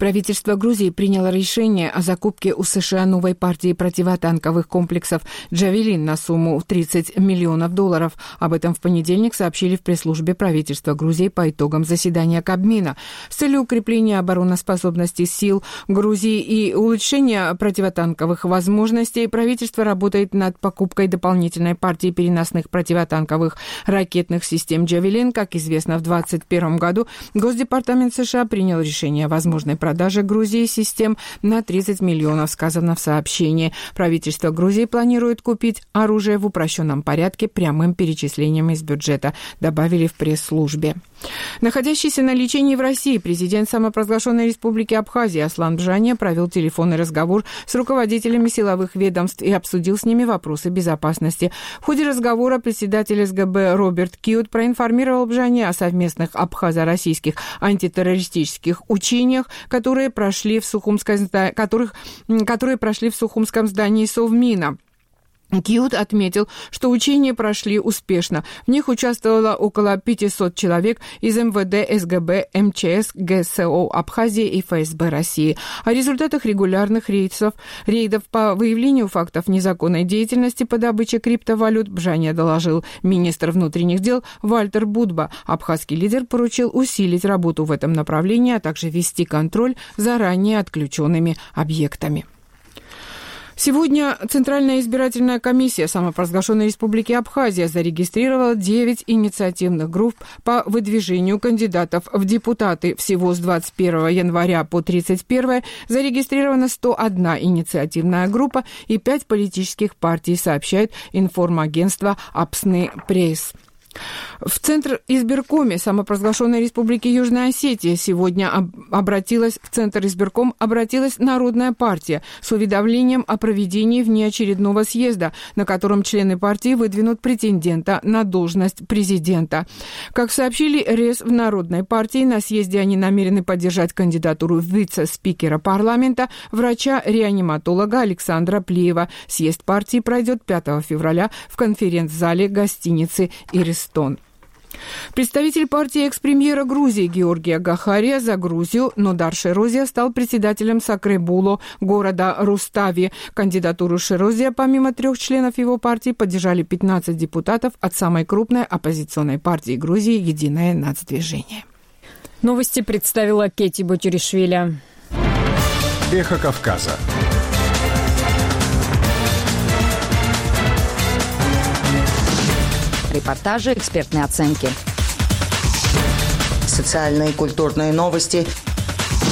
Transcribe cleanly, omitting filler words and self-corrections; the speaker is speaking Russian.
Правительство Грузии приняло решение о закупке у США новой партии противотанковых комплексов «Джавелин» на сумму $30 миллионов. Об этом в понедельник сообщили в пресс-службе правительства Грузии по итогам заседания Кабмина. С целью укрепления обороноспособности сил Грузии и улучшения противотанковых возможностей правительство работает над покупкой дополнительной партии переносных противотанковых ракетных систем «Джавелин». Как известно, в 2021 году Госдепартамент США принял решение о возможной продаже Грузии систем на $30 миллионов, сказано в сообщении. Правительство Грузии планирует купить оружие в упрощенном порядке прямым перечислением из бюджета, добавили в пресс-службе. Находящийся на лечении в России президент самопровозглашенной республики Абхазия Аслан Бжания провел телефонный разговор с руководителями силовых ведомств и обсудил с ними вопросы безопасности. В ходе разговора председатель СГБ Роберт Киут проинформировал Бжания о совместных абхазо-российских антитеррористических учениях, которые прошли в Сухумском здании Совмина. Киут отметил, что учения прошли успешно. В них участвовало около 500 человек из МВД, СГБ, МЧС, ГСО Абхазии и ФСБ России. О результатах регулярных рейдов по выявлению фактов незаконной деятельности по добыче криптовалют Бжания доложил министр внутренних дел Вальтер Будба. Абхазский лидер поручил усилить работу в этом направлении, а также вести контроль за ранее отключенными объектами. Сегодня Центральная избирательная комиссия самопровозглашенной республики Абхазия зарегистрировала 9 инициативных групп по выдвижению кандидатов в депутаты. Всего с 21 января по 31 зарегистрирована 101 инициативная группа и 5 политических партий, сообщает информагентство «Апсны Пресс». В Центр избиркоме самопровозглашенной республики Южная Осетия сегодня в Центр избирком обратилась Народная партия с уведомлением о проведении внеочередного съезда, на котором члены партии выдвинут претендента на должность президента. Как сообщили РЕС в Народной партии, на съезде они намерены поддержать кандидатуру вице-спикера парламента, врача-реаниматолога Александра Плиева. Съезд партии пройдет 5 февраля в конференц-зале гостиницы «Иристон». Представитель партии экс-премьера Грузии Георгия Гахария за Грузию Нодар Шерозия стал председателем Сакребуло города Рустави. Кандидатуру Шерозия помимо 3 членов его партии поддержали 15 депутатов от самой крупной оппозиционной партии Грузии «Единое нацдвижение». Новости представила Кети Ботюришвили. Эхо Кавказа. Репортажи, экспертные оценки. Социальные и культурные новости –